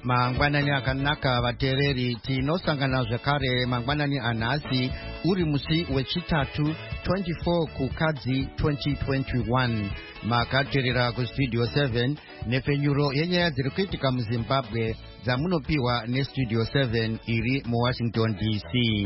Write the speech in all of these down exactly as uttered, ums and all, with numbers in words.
Mangwanani akanaka vatereri tinosangana zvakare mangwanani anhasi uri musi wechitatu twenty-four kukadzi twenty twenty-one. Makateerera kustudio seven nepfenyuro yenyaya dziri kuitika muZimbabwe dzamunopiwa nestudio seven iri muWashington D C.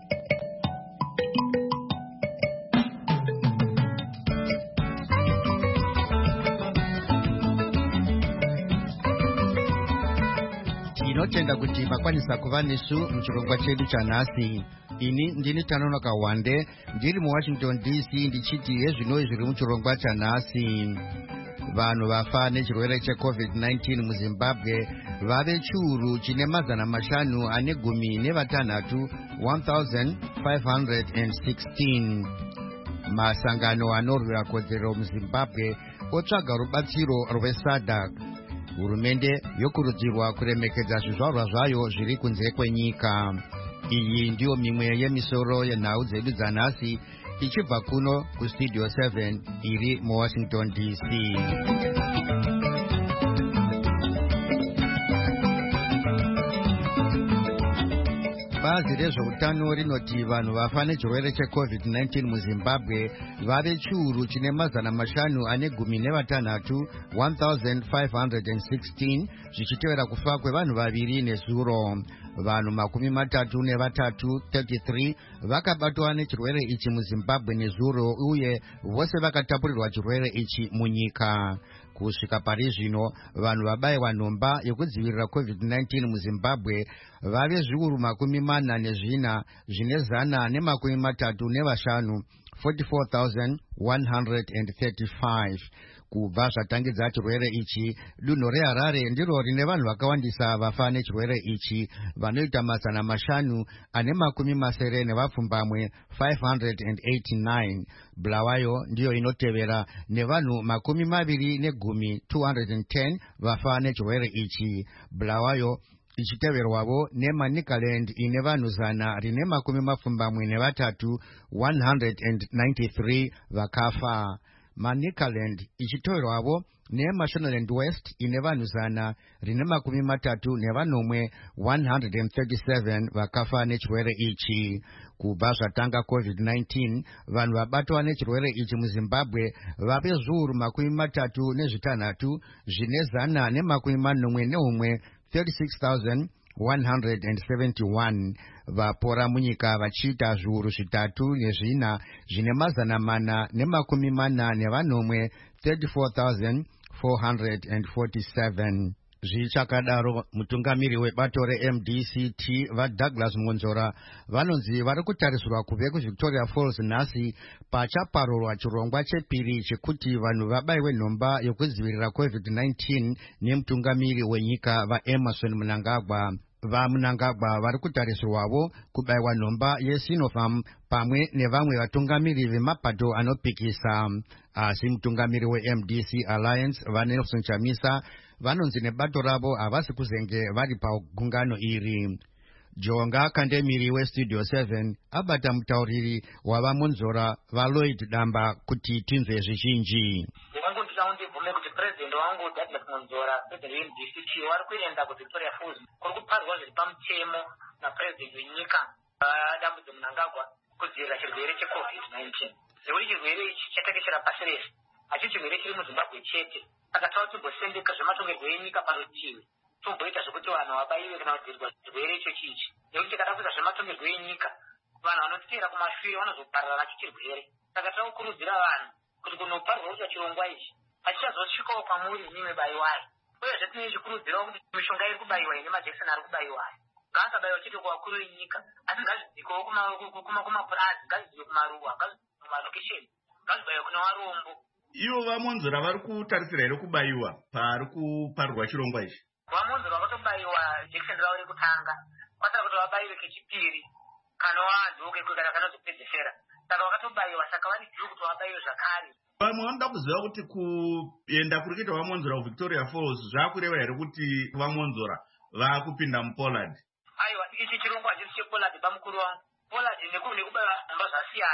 Tinotenda kuti makwanisa kuva nesu muchirongwa chedu chanhasi. Ini ndini Tanonoka Wande ndiri muWashington D C ndichiti hezvinoi zviri muchirongwa chanhasi. Vanhu vafa nechirwere checovid nineteen muZimbabwe vave chiuru chine mazana mashanu ane gumi nevatanhatu one thousand five hundred sixteen. Masangano anorwira kodzero muZimbabwe otsvaga rubatsiro rweSADC. Hurumende yokurudzirwa kuremekedza zvizvarwa zvayo zviri kunze kwenyika. Iyi ndiyo mimwe yemisoro yenhau dzedu dzanhasi ichibva kuno kustudio seven iri muWashington D C. Bazi rezveutano rinoti vanhu vafa nechirwere checovid nineteen muZimbabwe vave chiuru chine mazana mashanu ane gumi nevatanhatu one thousand five hundred sixteen, zvichitevera kufa kwevanhu vaviri nezuro. Vanhu makumi matatu nevatatu thirty-three vakabatwa nechirwere ichi muZimbabwe nezuro, uye vose vakatapurirwa chirwere ichi munyika. Kusvika pari zvino vanhu vabayiwa nhomba yekudzivirira covid nineteen muZimbabwe vave zviuru makumi mana nezvina zvine zana nemakumi matatu nevashanu forty-four thousand one hundred thirty-five. Kubva zvatangidza chirwere ichi, dunhu reHarare ndiro rine vanhu vakawandisa vafa nechirwere ichi vanoita mazana mashanu ane makumi masere nevapfumbamwe five hundred eighty-nine. Bulawayo ndiyo inotevera nevanhu makumi maviri negumi two hundred ten vafa nechirwere ichi. Bulawayo ichiteverwavo neManicaland ine vanhu zana rine makumi mapfumbamwe nevatatu one hundred ninety-three vakafa. Manicaland ichiteverwavo neMashonaland West ine vanhu zana rine makumi matatu nevanomwe one hundred thirty-seven vakafa nechirwere ichi. Kubva zvatanga covid nineteen vanhu vabatwa nechirwere ichi muZimbabwe vave zviuru makumi matatu nezvitanhatu zvine zana nemakumi manomwe neumwe thirty-six thousand one hundred seventy-one. Vapora munyika vachiita zviuru zvitatu nezvina zvine mazana mana nemakumi mana nevanomwe thirty-four thousand four hundred forty-seven. Zvichakadaro mutungamiri webato reM D C T vaDouglas Monzora vanonzi vari kutarisirwa kuve kuVictoria Falls nhasi pachaparurwa chirongwa chepiri chekuti vanhu vabayiwe nhomba yokudzivirira covid nineteen nemutungamiri wenyika vaEmerson Mnangagwa. VaMnangagwa vari kutarisirwavo kubayiwa nhomba yeSinopharm pamwe nevamwe vatungamiri vemapato anopikisa. Asi mutungamiri weM D C Alliance vaNelson Chamisa vanonzi nebato ravo havasi kuzenge vari pagungano iri. Jonga Kandemiri westudio seven abata mutauriri wavaMonzora vaLloyd Damba kuti tinzwe zvizhinji. Ndibvume kuti president wangu Douglas Monzora, president weM D C T, wari kuenda kuVictoria Falls kuri kuparwa zviri pamutemo napresident wenyika Dambudzo Mnangagwa kudzivirira chirwere checovid nineteen. Nekuti chirwere ichi chatekeshera pasi rese, hachi chirwere chiri muZimbabwe chete. Saka tava timbosendeka zvematongerwo enyika parutivi, tomboita zvokuti vanhu vabayiwe kana kudzivirirwa chirwere icho chichi. Nekuti tikada kuita zvematongerwo enyika, vanhu vanotiteera kumashure vanozoparara nacho chirwere. Saka tava kukurudzira vanhu kuti kunoparwa kuita chirongwa ichi hachichazosvikawo kwamuri imwe bayiwayo. Uyezve tine zvikurudzirawo kuti mishonga iri kubayiwa ine majekiseni ari kubayiwayo ngaasabayiwa chete kuvakuru venyika, asi ngazvidzikewo kumapurazi, ngazvidzike kumaruwa, ngazvidzike kumalokesheni, ngazvibayiwe kuna varombo. Ivo vaMonzora vari kutarisira here kubayiwa pari kuparurwa chirongwa ichi? VaMonzora vatobayiwa jekiseni ravo rekutanga, kwasara kuti vabayiwe kechipiri kana vadzoke kana kanozopedzesera. Saka vakatobayiwa, saka vari juu kuti vabayiwe zvakare. Vamwe vanoda kuziva kuti kuenda kuri kuita vaMonzora kuVictoria Falls zvakureva here kuti vaMonzora vakupinda muPoland? Aiwa, ichi chirongwa hachisi chePoland pamukuru wangu. Poland nekubayiwa nhomba zvasiyana.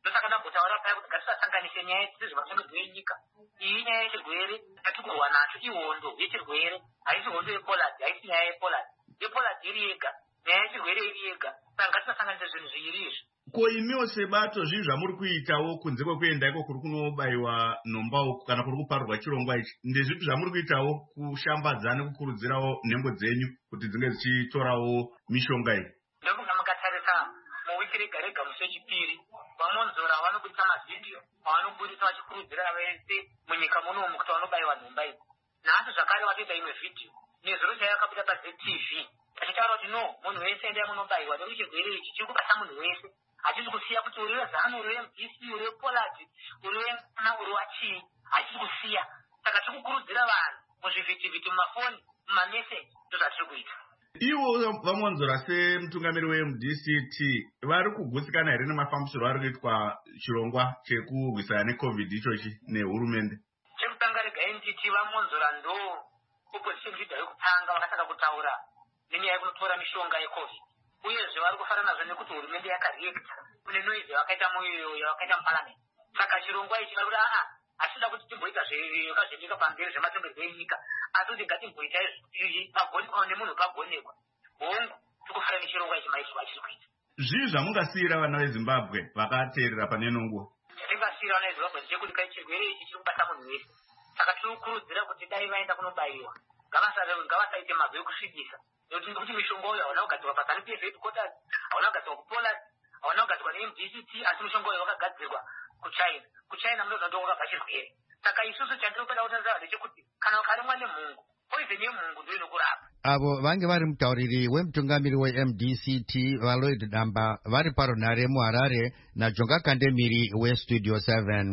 ndosaka ndambotaura paya kuti ngatisasanganise nyaya dzezvemachengedzo enyika. Iyi nyaya yechirwere yatiri kurwa nacho ihondo yechirwere, haisi hondo yepoland, haisi nyaya yepoland. Yepoland iri yega, nyaya yechirwere iri yega. Saka ngatisasanganise zvinhu zviiri izvi. Ko imiwo sebato zvii zvamuri kuitawo kunze kwekuenda iko kuri kunobayiwa nhomba uku kana kuri kuparurwa chirongwa ichi, ndezvipi zvamuri kuitawo kushambadza nekukurudzirawo nhengo dzenyu kuti dzinge dzichitorawo mishonga iyi? Ndokunga mukatarisa muwiki rega rega musi wechipiri vamonzora vanobudisa mavhidhiyo avanobudisa vachikurudzira vese munyika munomu kuti vanobayiwa nhomba idzi. Nhasi zvakare vatoita imwe vhidhiyo nezuro chaiyo akabuda paZTV achitaura kuti no, munhu wese endai munobayiwa nekuti chirwere ichi chiri kubata munhu wese. Hatisi kusiya kuti uri weZANU, uri weM D C, uri wePoland, uri wena, uri wachii, hatisi kusiya. Saka tiri kukurudzira vanhu muzvivhitivhiti, mumafoni, mumameseji, ndozvatiri kuita. Ivo vamonzora semutungamiri weM D C T vari kugutsikana here nemafambisiro ari kuitwa chirongwa chekurwisana neCovid ichochi nehurumende? Chekutanga rega M D T vamonzora ndo opposition leader yokutanga vakatanga kutaura nenyaya yekunotora mishonga yeCovid. Uyezve vari kufara nazvo nekuti hurumende yakareakta kune noizi yavakaita yavakaita muparliament. Saka chirongwa ichi vari kuti aa hatida kuti timboita zvakazvinyika pamberi zvematongerwo enyika, asi kuti ngatimboita pagonekwa nemunhu pagonekwa. Hongu tiri kufara nechirongwa ichi maizvo achiri kuita. Zvii zvamungasiyira vana veZimbabwe vakateerera pane nonguva? Chatingasiyira vana veZimbabwe ndechekuti kai chirwere ichi chiri kubata munhu wese. Saka tiri kukurudzira kuti dai vaenda kunobayiwa ngavasaite mabvi ekusvikisa. Nekuti ngekuti mishonga uyu hauna kugadzirwa paZANU P F headquarters, hauna kugadzirwa kuPoland, hauna kugadzirwa neM D C T, asi mishonga uyu wakagadzirwa kuChina. kuChina muno zvandongaka chirwere. Saka isusu chatiri kuda kutaura ndechekuti kana ukarimwa nemhungu, poison yemhungu ndiyo inokurapa. Avo vange vari mutauriri wemutungamiri weM D C T vaLloyd Damba vari parunhare muHarare naJonga Kandemiri weStudio seven.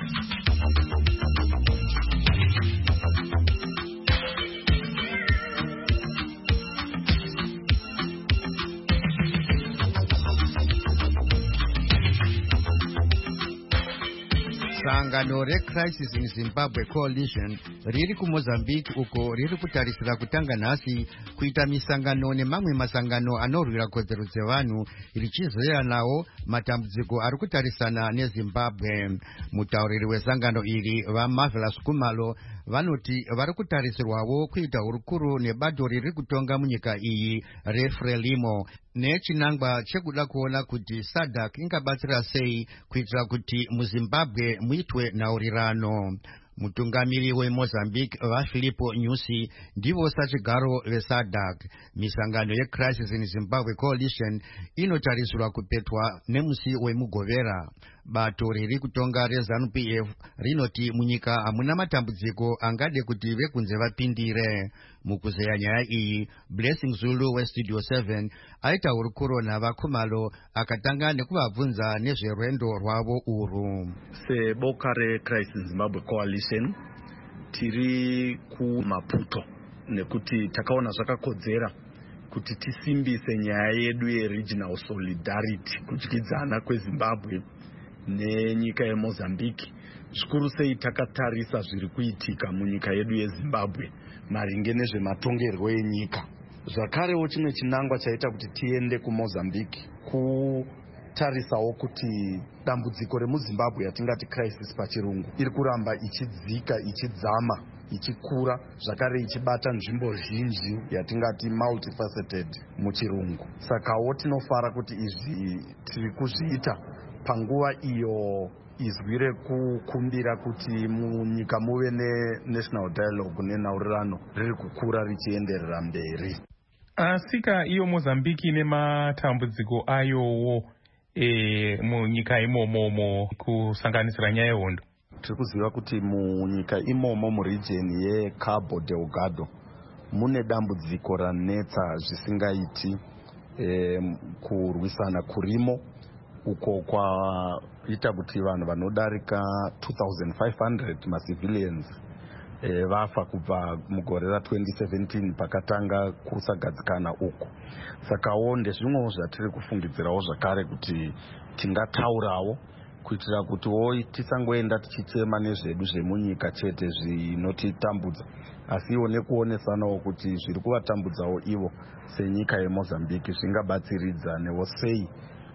Sangano reCrisis in Zimbabwe Coalition riri kuMozambique uko riri kutarisira kutanga nhasi kuita misangano nemamwe masangano anorwira kodzero dzevanhu richizoya nawo matambudziko ari kutarisana neZimbabwe. Mutauriri wesangano iri vaMarvelous Kumalo vanoti vari kutarisirwawo kuita hurukuru nebato riri kutonga munyika iyi reFrelimo nechinangwa chekuda kuona kuti SADC ingabatsira sei kuitira kuti muZimbabwe muitwe nhaurirano. Mutungamiri weMozambique vaFilipo Nyusi ndivo sachigaro veSADC. Misangano yeCrisis in Zimbabwe Coalition inotarisirwa kupetwa nemusi wemugovera. Bato riri kutonga reZANU P F rinoti munyika hamuna matambudziko angade kuti vekunze vapindire. Mukuzeya nyaya iyi, Blessing Zulu weStudio seven aita hurukuro navaKumalo akatanga nekuvabvunza nezverwendo rwavo urwu. Seboka reCrisis Zimbabwe Coalition tiri kuMaputo nekuti takaona zvakakodzera kuti tisimbise nyaya yedu yeregional solidarity kudyidzana kweZimbabwe nenyika yeMozambique. Zvikuru sei takatarisa zviri kuitika munyika yedu yeZimbabwe maringe nezvematongerwo enyika. Zvakarewo chimwe chinangwa chaita kuti tiende kuMozambique kutarisawo kuti dambudziko remuZimbabwe yatingati crisis pachirungu iri kuramba ichidzika, ichidzama, ichikura, zvakare ichibata nzvimbo zhinji yatingati multifaceted muchirungu. Sakawo tinofara kuti izvi tiri kuzviita panguva iyo izwi rekukumbira kuti munyika muve nenational dialogue nenhaurirano riri kukura richienderera mberi. Asika iyo Mozambique ine matambudziko ayowo e, munyika imomomo kusanganisira nyaya yehondo. Tiri kuziva kuti munyika imomo muregion yeCabo Delgado mune dambudziko ranetsa zvisingaiti e, kurwisana kurimo uko kwaita kuti vanhu vanodarika two thousand five hundred macivilians e, vafa kubva mugore ratwenty seventeen pakatanga kusagadzikana uko. Sakawo ndezvimwewo zvatiri kufungidzirawo zvakare kuti tingataurawo kuitira kuti wo tisangoenda tichichema nezvedu zvemunyika chete zvinotitambudza, asi iwo nekuonesanawo kuti zviri kuvatambudzawo ivo senyika yeMozambique zvingabatsiridza newo sei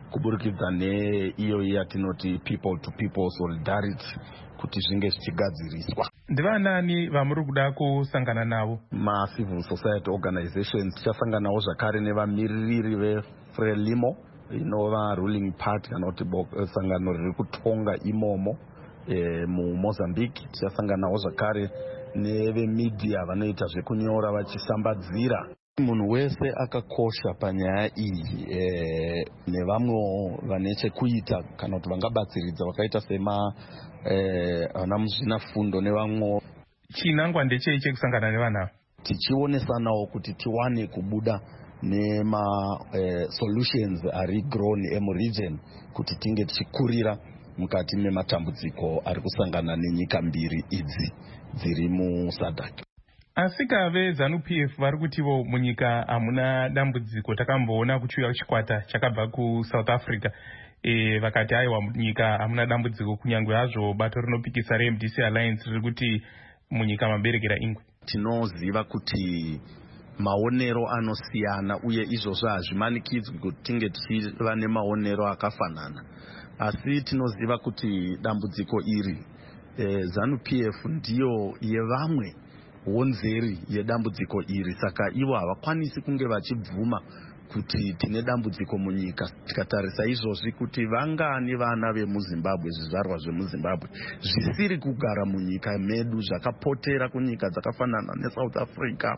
kuburikidza neiyo yatinoti people to people solidarity kuti zvinge zvichigadziriswa. Ndivanani vamuri kuda kusangana navo? Ma-civil society organizations. Tichasanganawo zvakare nevamiririri veFrelimo inova ruling party kana kuti sangano riri kutonga imomo e, muMozambique. Tichasanganawo zvakare nevemedia vanoita zvekunyora vachishambadzira. Munhu wese akakosha panyaya iyi e, nevamwe vane chekuita kana kuti vangabatsiridza vakaita sema e, vana muzvinafundo nevamwe. Chinangwa ndechei chekusangana nevanhu? Tichionesanawo kuti tiwane kubuda nema e, solutions ari grown emuregion kuti tinge tichikurira mukati mematambudziko ari kusangana nenyika mbiri idzi dziri musadhaki. Asika veZANU P F vari kutivo munyika hamuna dambudziko. Takamboona kuchiuya chikwata chakabva kuSouth Africa e, vakati aiwa munyika hamuna dambudziko, kunyange hazvo bato rinopikisa reM D C Alliance riri kuti munyika maberekera ingwe. Tinoziva kuti maonero anosiyana uye izvozvo hazvimanikidzwi kuti tinge tichiva nemaonero akafanana, asi tinoziva kuti dambudziko iri e, ZANU P F ndiyo yevamwe wonzeri yedambudziko iri, saka ivo havakwanisi kunge vachibvuma kuti tine dambudziko munyika. Tikatarisa izvozvi kuti vangani vana vemuZimbabwe, zvizvarwa zvemuZimbabwe zvisiri kugara munyika medu zvakapotera kunyika dzakafanana neSouth Africa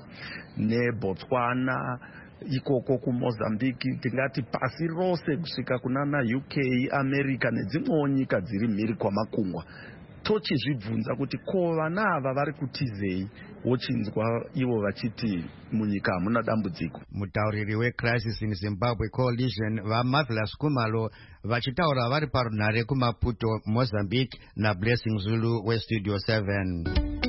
neBotswana, ikoko kuMozambique, tingati pasi rose kusvika kunana U K, America nedzimwewo nyika dziri mhiri kwamakungwa. Tochizvibvunza kuti ko vana ava vari kutizei, wochinzwa ivo vachiti munyika hamuna dambudziko. Mutauriri weCrisis in Zimbabwe Coalition vaMarvelous Kumalo vachitaura vari parunhare kuMaputo, Mozambique, naBlessing Zulu weStudio seven.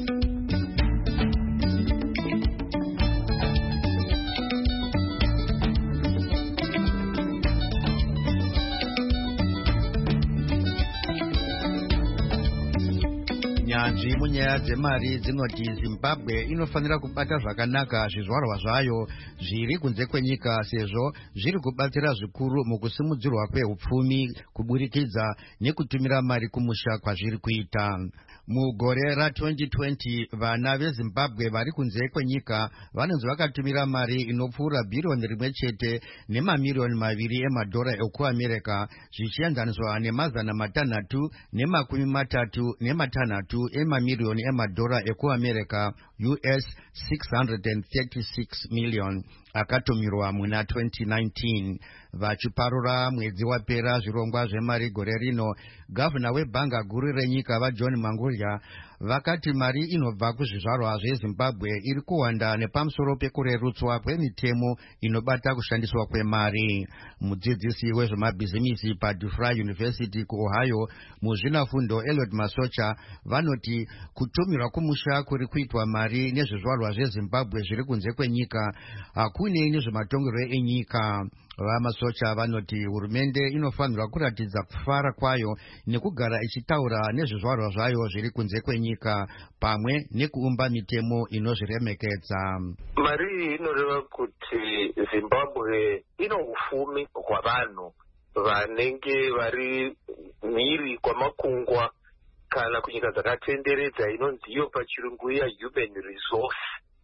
Nyanzvi munyaya dzemari dzinoti Zimbabwe inofanira kubata zvakanaka zvizvarwa zvayo zviri kunze kwenyika, sezvo zviri kubatsira zvikuru mukusimudzirwa kwehupfumi kuburikidza nekutumira mari kumusha kwazviri kuita. Mugore ratwenty twenty vana veZimbabwe vari kunze kwenyika vanonzi vakatumira mari inopfuura bhiriyoni rimwe chete nemamiliyoni maviri emadhora ekuAmerika, zvichienzaniswa nemazana matanhatu nemakumi matatu nematanhatu emamiliyoni emadhora ekuAmerika, U S six hundred thirty-six million, akatumirwa muna twenty nineteen. Vachiparura mwedzi wapera zvirongwa zvemari gore rino, gavana webhanga guru renyika vaJohn Mangulya vakati mari inobva kuzvizvarwa zveZimbabwe iri kuwanda nepamusoro pekurerutswa kwemitemo inobata kushandiswa kwemari. Mudzidzisi wezvemabhizimisi paDufresne University kuOhio, muzvinafundo Eliot Masocha, vanoti kutumirwa kumusha kuri kuitwa mari nezvizvarwa zveZimbabwe zviri kunze kwenyika hakunei nezvematongerwo enyika. VaMasocha vanoti hurumende inofanirwa kuratidza kufara kwayo nekugara ichitaura nezvizvarwa zvayo zviri kunze kwenyika pamwe nekuumba mitemo inozviremekedza. Mari iyi inoreva kuti Zimbabwe ino ufumi hwavanhu vanenge vari mhiri kwamakungwa kana kunyika dzakatenderedza, inonzi iyo pachirungu ya human resource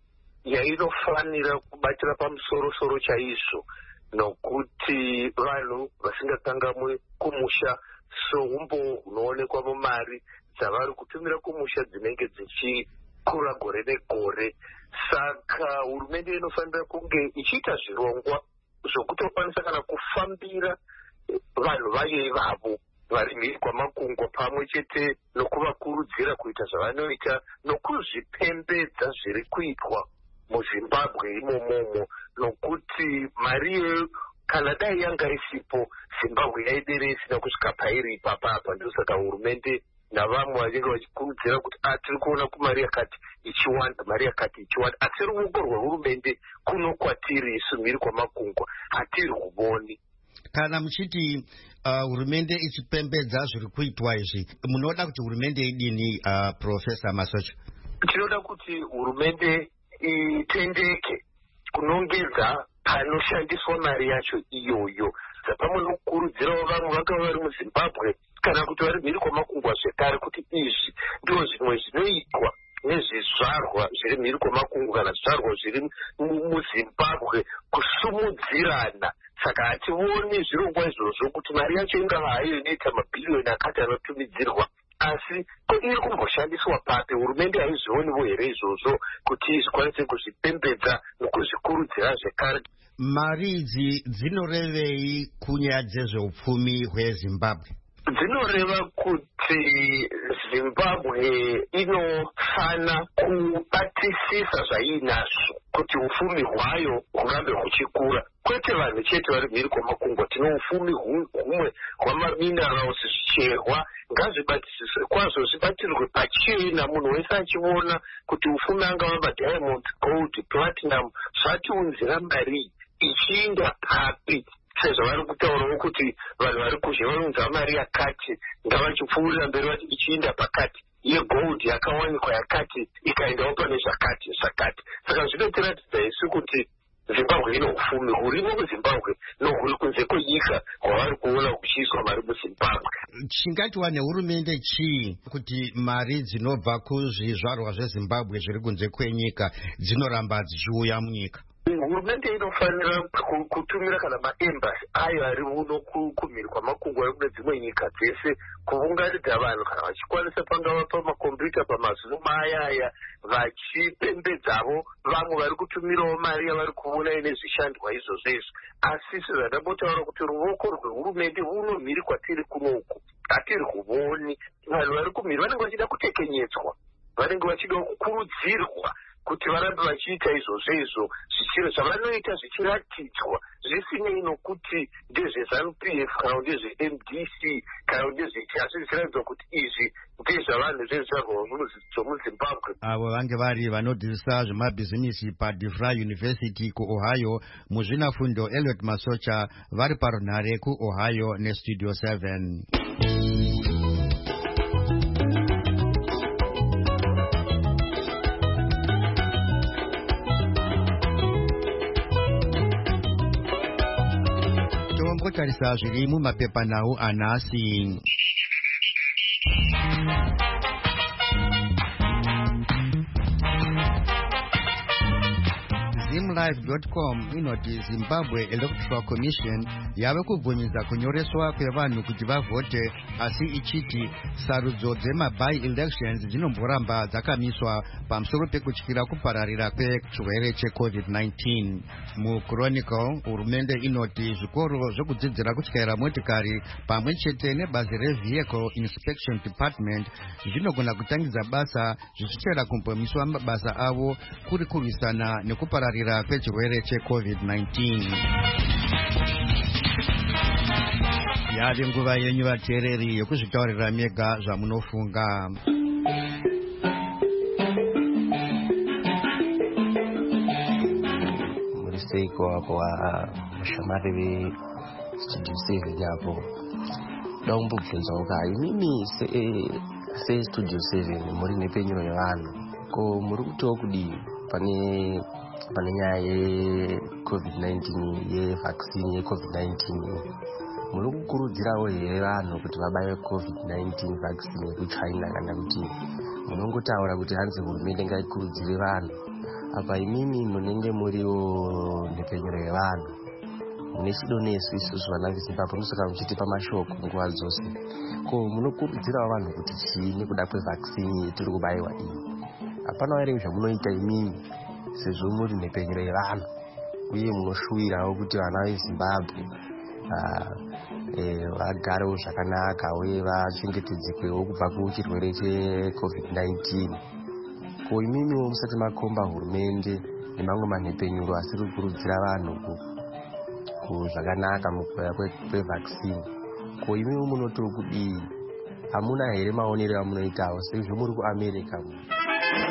yainofanira kubatira pamusoro-soro chaizvo, nokuti vanhu vasingakangamwe kumusha soumbo hunoonekwa mumari dzavari kutumira kumusha dzinenge dzichikura gore negore. Saka hurumende inofanira kunge ichiita zvirongwa zvokutokwanisa kana kufambira vanhu vayo ivavo vari mhiri kwamakungwa, pamwe chete nokuvakurudzira kuita zvavanoita nokuzvipembedza zviri kuitwa muZimbabwe imomomo, nokuti mari kana dai yanga isipo Zimbabwe yaidere isina kusvika pairi ipapapa. Ndosaka hurumende navamwe vanenge vachikurudzira kuti tiri kuona kumari yakati ichiwanda, mari yakati ichiwanda, asi ruoko rwehurumende kuno kwatiri isu mhiri kwamakungwa hatiri kuboni. Kana muchiti uh, hurumende ichipembedza zviri kuitwa izvi, munoda kuti hurumende idini, uh, Professor Masocha? Tinoda kuti hurumende itendeke kunongedza panoshandiswa mari yacho iyoyo. kuratidza pamwe nokukurudzirawo vamwe vanga vari muzimbabwe kana kuti vari mhiri kwamakungwa zvekare kuti izvi ndizvo zvimwe zvinoitwa nezvizvarwa zviri mhiri kwamakungwa kana zvizvarwa zviri muzimbabwe kusumudzirana. Saka hationi zvirongwa izvozvo kuti mari yacho ingava hayo inoita mabhiliyoni akati anotumidzirwa, asi iri kumboshandiswa papi? Hurumende haizvioniwo here izvozvo kuti zvikwanise kuzvipembedza nokuzvikurudzira zvekare? Mari idzi dzinorevei kunyaya dzezveupfumi hwezimbabwe? Dzinoreva kuti Zimbabwe inofana kubatisisa zvainazvo kuti ufumi hwayo hurambe huchikura. Kwete vanhu chete vari mhiri kwamakungwa, tino ufumi humwe hwamaminerals, zvicherwa, ngazvibatisiswe kwazvo, zvibatirwe pachena, munhu wese achiona kuti ufumi angava madiamond, gold, platinum zvatiunzira mari ichiinda papi, sezvo vari kutaurawo kuti vanhu vari kuzhe vanonzwa mari yakati ngavachipfuurira mberi vati ichiinda pakati, yegold yakawanikwa yakati ikaendawo pane zvakati zvakati. Saka zvinotiratidza isu kuti Zimbabwe ino ufumi hurimo muZimbabwe nohuri kunze kwenyika hwavari kuona kuchiiswa mari muZimbabwe. Chingatiwa nehurumende chii kuti mari dzinobva kuzvizvarwa zveZimbabwe zviri kunze kwenyika dzinoramba dzichiuya munyika? Hurumende inofanira kutumira kana maembasi ayo ari uno kumhiri kwamakungwa ari kune dzimwe nyika dzese kuunganidza vanhu kana vachikwanisa pangava pamakombiyuta pamazuva ayaya vachipembedzavo vamwe vari kutumirawo mari yavari kuona ine zvishandwa izvozvo izvo. Asi sezvandabotaura kuti ruoko rwehurumende runo mhiri kwatiri kunoku hatiri kuvoni. Vanhu vari kumhiri vanenge vachida kutekenyetswa, vanenge vachida kukurudzirwa kuti varambe vachiita izvozvo izvo zvichiro zvavanoita zvichiratidzwa zvisinei nokuti ndezveZANU P F kana ndezveM D C kana ndezvechi, asi zvichiratidzwa kuti izvi ndezvavanhu zvezvizvarwa zvomuZimbabwe. Avo vange vari vanodzidzisa zvemabhizinisi paDeVry University kuOhio. Muzvinafundo Elliot Masocha vari parunhare kuOhio neStudio seven. Tarisa zviri mumapepanhau anhasi. Zimlive dot com inoti Zimbabwe Electoral Commission yave kubvumidza kunyoreswa kwevanhu kuti vavhote, asi ichiti sarudzo dzemaby elections dzinomboramba dzakamiswa pamusoro pekutyira kupararira kwechirwere checovid nineteen. MuChronicle, hurumende inoti zvikoro zvekudzidzira kutyaira motikari pamwe chete nebazi reVehicle Inspection Department zvinogona kutangidza basa zvichitera kumbomiswa mabasa avo kuri kurwisana nekupararira kwechirwere checovid nineteen. Yave nguva yenyu vateereri yekuzvitaurira mega zvamunofunga. Muriseko hapo vashamari veStudio seven hapo daumbobvunzawo kai mimi seStudio seven muri nepenyu yevanhu ko muri kutowo kudii pane pane nyaya yecovid nineteen yevaccine yecovid nineteen? Muri kukurudzirawo here vanhu kuti vabaye covid nineteen vaccine yekuChina kana kuti munongotaura kuti hanzi hurumende ngaikurudzire vanhu? Apa imimi munenge muriwo nepenyero yevanhu mune chido nesu isusu vana veZimbabwe munosaka muchitipa mashoko nguva dzose. Ko munokurudzirawo vanhu kuti chiini kuda kwevaccine yetiri kubayiwa iyi? Hapana here zvamunoita imimi sezvo muri nepenyero yevanhu uye munoshuwirawo kuti vana veZimbabwe vagarewo zvakanaka uye vachengetedzekwewo kubva kuchirwere checovid nineteen? Ko imimiwo musati makomba hurumende nemamwe manhepenyuro asiri kukurudzira vanhu kuzvakanaka mukuuya kwevaccine, ko imimiwo munotiri kudii? Hamuna here maonero amunoitawo sezvo muri kuAmerica?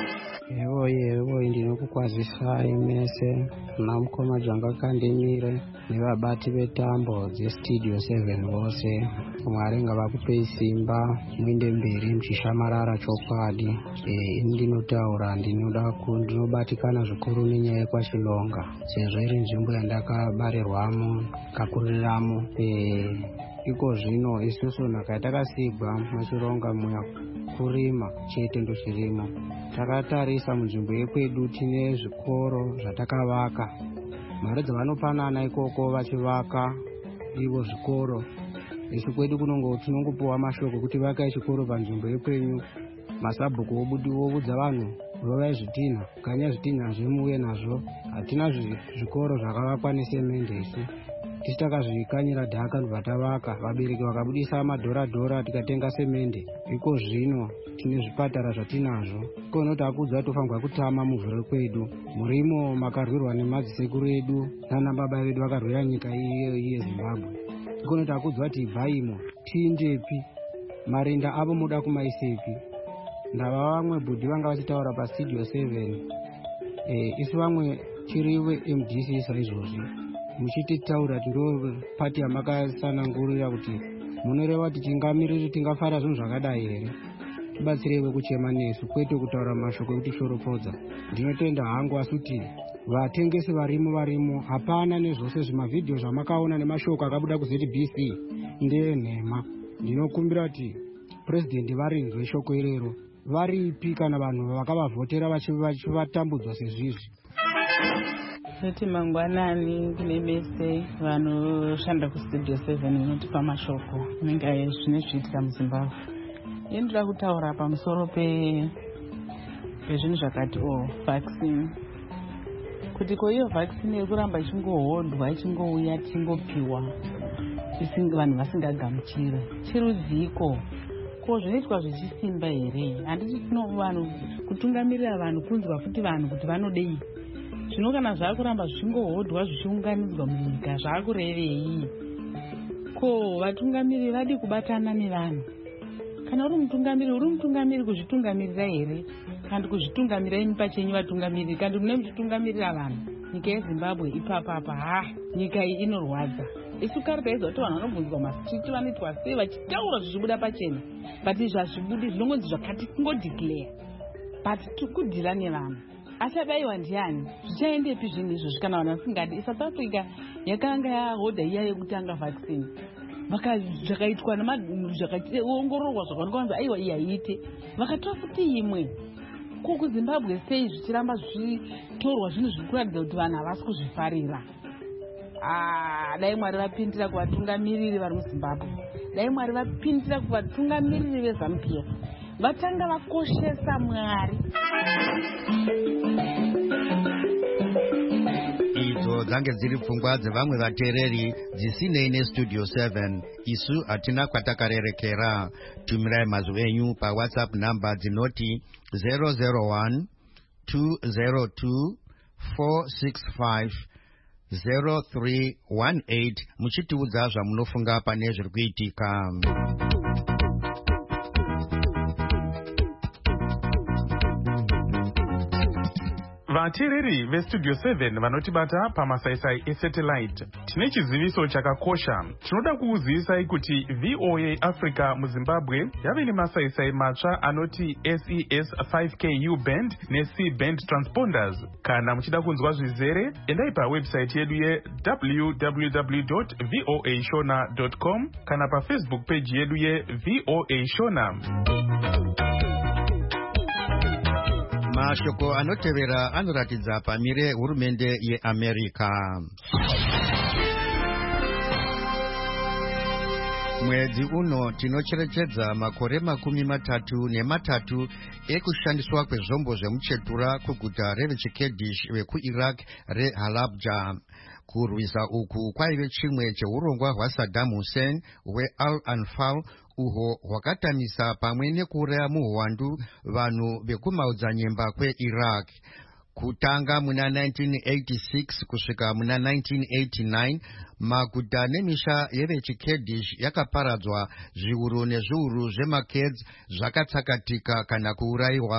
Evo yevo ndinokukwazisai mese namukoma dzvanga kandimire nevabati vetambo dzestudio seven vose. Mwari ngavakupei simba muende mberi muchishamarara chokwadi. E, ndinotaura ndinoda ndinobatikana zvikuru nenyaya yekwachilonga sezvo iri nzvimbo yandakabarirwamo kakuriramo. E, iko zvino isusu nhaka yatakasigwa mwachilonga muya kurima chete ndo chirimo. Takatarisa munzvimbo yekwedu tine zvikoro zvatakavaka. Mari dzavanopanana ikoko vachivaka ivo zvikoro. Isu kwedu kunongo tinongopuwa mashoko kuti vakai chikoro panzvimbo yekwenyu. Masabhuku obudi obudza vanhu rovai zvitinha kanya zvitinha zvimuye nazvo. Hatina zvikoro zvakavakwa nesemende isu. Tisi takazvikanyira dhaka ndobva tavaka. Vabereki vakabudisa madhora dhora tikatenga semende. Iko zvino tine zvipatara zvatinazvo. Kono takudza tofanirwa kutama muvhuro kwedu. Murimo makarwirwa nemadzisekuru edu nana baba vedu vakarwira nyika iyo iye Zimbabwe. Kono takudzwa kuti ibvaimo tiindepi marinda avo muda kumaisepi. Ndava vamwe budhi vanga vachitaura pastudio seven. E, isu vamwe chiriwe M D C saizvozvi muchititaura ndo pati yamakasanangurira kuti munoreva kuti tingamiriri tingafara zvinhu zvakadai here. Tibatsirewe kuchema nesu kwete kutaura mashoko ekuti shoropodza. Ndinotenda hangu asi kuti vatengesi varimo varimo hapana nezvose zvimavhidhiyo zvamakaona nemashoko akabuda ku Z B C ndenhema. Ndinokumbira kuti purezidendi varinzwe shoko irero. Varipi kana vanhu vakavavhotera vachivatambudzwa sezvizvi? Kuti mangwanani kune mese vanoshanda kustudio seven vanotipa mashoko anenge zvine zviitika muZimbabwe. Ndinoda kutaura pamusoro pe pezvinhu zvakati o vaccine. Kuti ko iyo vaccine yekuramba ichingohodwa ichingouya tichingopiwa isinga vanhu vasingagamuchire chirudziko. Ko zvinoitwa zvichisimba here? Handiti tino vanhu kutungamirira vanhu kunzwa futi vanhu kuti vanodei. Zvino kana zvakuramba zvichingohodwa zvichiunganidzwa munyika zvakurevei? Ko vatungamiri vadi kubatana nevanhu? Kana uri mutungamiri uri mutungamiri kuzvitungamirira here? Kandi kuzvitungamira imi pachenyu vatungamiri? Kandi mune muchitungamirira vanhu? Nyika yeZimbabwe ipapapa ha nyika iyi inorwadza. Isu kare taizwa kuti vanhu vanobvunzwa masititi vanoitwa sei vachitaura zvichibuda pachena. But zvazvibudi zvinongonzi zvakati kungodeclare. But tikudhira nevanhu. Achadaiwa ndiani? Zvichaendepi zvinhu izvozvi kana vanhu vasingadi? South Africa yakanga yahodha iya yekutanga vaccine. Vaka zvakaitwa zvakaongororwa zvakaonekwa aiwa iyi haiite. Vakatora futi imwe. Ko kuZimbabwe sei zvichiramba zvichitorwa zvinhu zviri kuratidza kuti vanhu havasi kuzvifarira. Ah, dai Mwari vapindira kuvatungamiriri vari muZimbabwe. Dai Mwari vapindira kuvatungamiriri veZANU-P F. Vatanga vakoshesa Mwari. Idzo dzange dziri pfungwa dzevamwe vateereri dzisinei nestudio seven. Isu hatina kwatakarerekera. Tumirai mazwi enyu paWhatsApp namba dzinoti zero zero one two zero two four six five zero three one eight muchitiudza zvamunofunga pane zviri kuitika. Vateereri vestudio seven vanotibata pamasaisai esatellite, tine chiziviso chakakosha. Tinoda kuuzivisai kuti V O A Africa muZimbabwe yave nemasaisai matsva anoti S E S five K U band ne-C band transponders. Kana muchida kunzwa zvizere, endai pawebsite yedu ye w w w dot v o a shona dot com kana pafacebook page yedu ye V O A Shona. Mashoko anotevera anoratidza pamire hurumende yeAmerica. Mwedzi uno tinocherechedza makore makumi matatu nematatu ekushandiswa kwezvombo zvemuchetura kuguta revechikurdish vekuIraq reHalabja. Kurwisa uku kwaive chimwe cheurongwa hwaSaddam Hussein hweAl-Anfal uhwo hwakatamisa pamwe nekuuraya muhwandu vanhu vekumaodzanyemba kweIraq. Kutanga muna nineteen eighty-six kusvika muna nineteen eighty-nine, maguta nemisha yevechikurdish yakaparadzwa, zviuru nezviuru zvemaKurds zvakatsakatika kana kuurayiwa,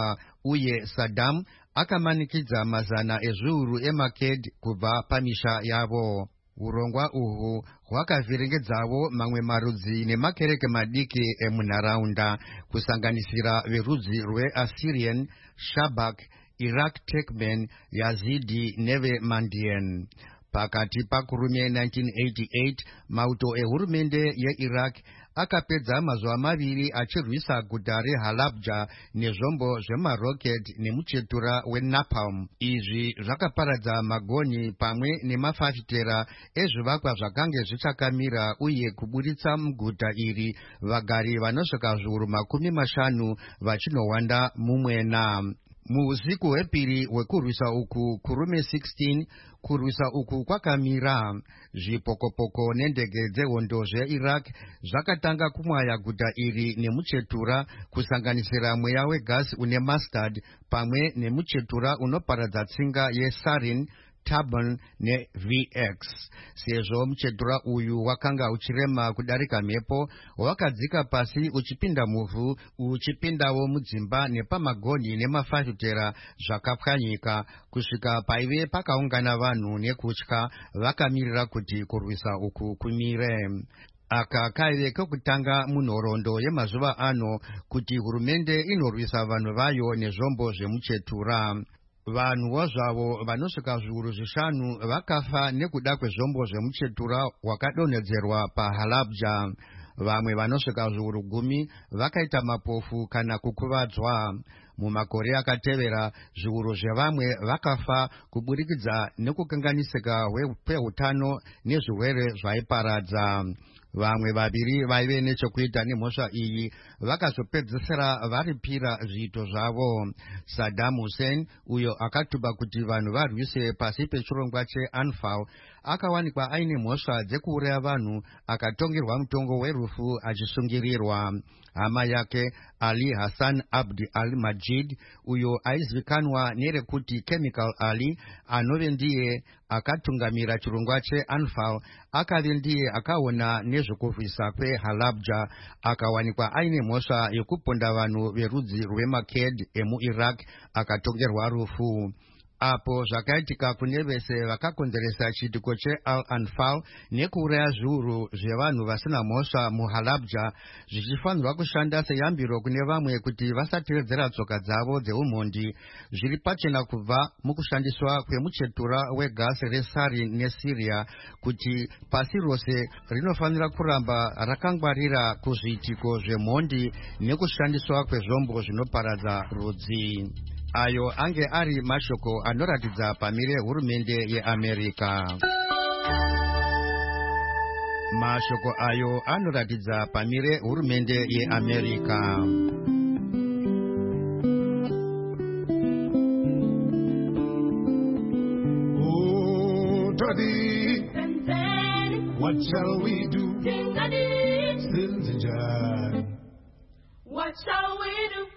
uye Saddam akamanikidza mazana ezviuru emaked kubva pamisha yavo. Urongwa uhu hwakavhiringedzawo mamwe marudzi nemakereke madiki emunharaunda kusanganisira verudzi rweAssyrian, Shabak, Iraq Turkmen, Yazidi neveMandian. Pakati pakurume nineteen eighty-eight mauto ehurumende yeIraq akapedza mazuva maviri achirwisa guta reHalabja nezvombo zvemarocket nemuchetura wenapalm. Izvi zvakaparadza magoni pamwe nemafafitera ezvivakwa zvakange zvichakamira uye kuburitsa muguta iri vagari vanosvika zviuru makumi mashanu vachinowanda mumwena. Muusiku hwepiri hwekurwisa uku kurume sixteen, kurwisa uku kwakamira. Zvipokopoko nendege dzehondo zveIraq zvakatanga kumwaya guta iri nemuchetura kusanganisira mweya wegasi une mustard pamwe nemuchetura unoparadza tsinga yesarin, Tabun neV X. Sezvo muchetura uyu wakanga uchirema kudarika mhepo, wakadzika pasi uchipinda muvhu, uchipindawo mudzimba nepamagoni nemafafitera zvakapwanyika kusvika paive pakaungana vanhu nekutya vakamirira kuti kurwisa uku kumire. Aka kaive kokutanga munhoroondo yemazuva ano kuti hurumende inorwisa vanhu vayo nezvombo zvemuchetura. Vanhuwo zvavo vanosvika zviuru zvishanu vakafa nekuda kwezvombo zvemuchetura wakadonhedzerwa paHalabja. Vamwe vanosvika zviuru gumi vakaita mapofu kana kukuvadzwa. Mumakore akatevera zviuru zvevamwe vakafa kuburikidza nekukanganisika kwehutano nezvirwere zvaiparadza. Vamwe vaviri vaive nechekuita nemhosva iyi vakazopedzisira varipira zviito zvavo. Saddam Hussein, uyo akatuba kuti vanhu varwise pasi pechirongwa cheAnfal, akawanikwa aine mhosva dzekuuraya vanhu akatongerwa mutongo werufu achisungirirwa. Hama yake Ali Hassan Abdi al-Majid, uyo aizivikanwa nerekuti Chemical Ali, anove ndiye akatungamira chirongwa cheAnfal, akave ndiye akaona nezvekurwisa kweHalabja, akawanikwa aine mhosva yekuponda vanhu verudzi rwemaked emuIraq akatongerwa rufu. Apo zvakaitika kune vese vakakonzeresa chiitiko cheAl-Anfal nekuuraya zviuru zvevanhu vasina mhosva muHalabja, zvichifanirwa kushanda seyambiro kune vamwe kuti vasatevedzera tsoka dzavo dzeumhondi, zviri pachena kubva mukushandiswa kwemuchetura wegasi resarin neSyria, kuti pasi rose rinofanira kuramba rakangwarira kuzviitiko zvemhondi nekushandiswa kwezvombo zvinoparadza rudzi. Ayo ange ari mashoko anoratidza pamire hurumende yeAmerika. Mashoko ayo anoratidza pamire hurumende yeAmerika. Oh, Toddy, what shall we do? Sins and John. What shall we do?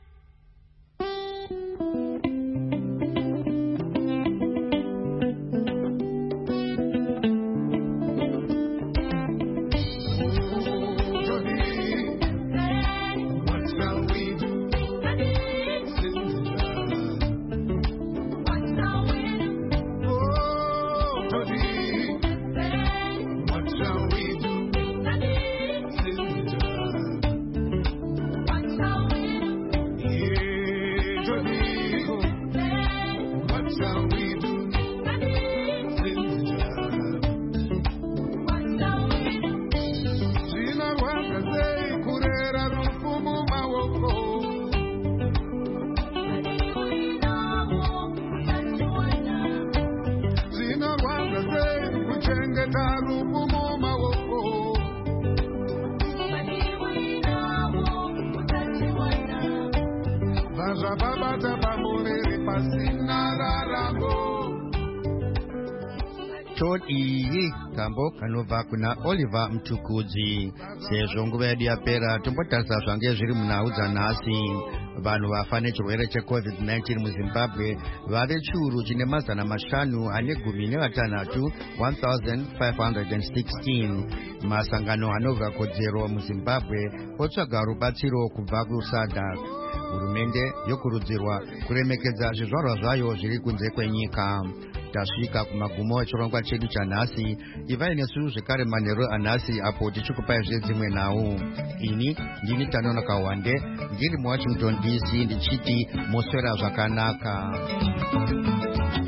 Iyi kambo kanobva kuna Oliver Mtukudzi. Sezvo nguva yedu yapera, tombotarisa zvange zviri munhau dzanhasi. Vanhu vafa nechirwere checovid nineteen muZimbabwe vave chiuru chine mazana mashanu ane gumi nevatanhatu one thousand five hundred sixteen. Masangano anovra kodzero muZimbabwe otsvaga rubatsiro kubva kuSADC. hurumende yokurudzirwa kuremekedza zvizvarwa zvayo zviri kunze kwenyika. Tasvika kumagumo echirongwa chedu chanhasi. Ivai nesu zvekare manheru anhasi apo tichikupai zvedzimwe nhau. Ini ndini Tanono Kawande ndiri muWashington D C ndichiti moswera zvakanaka.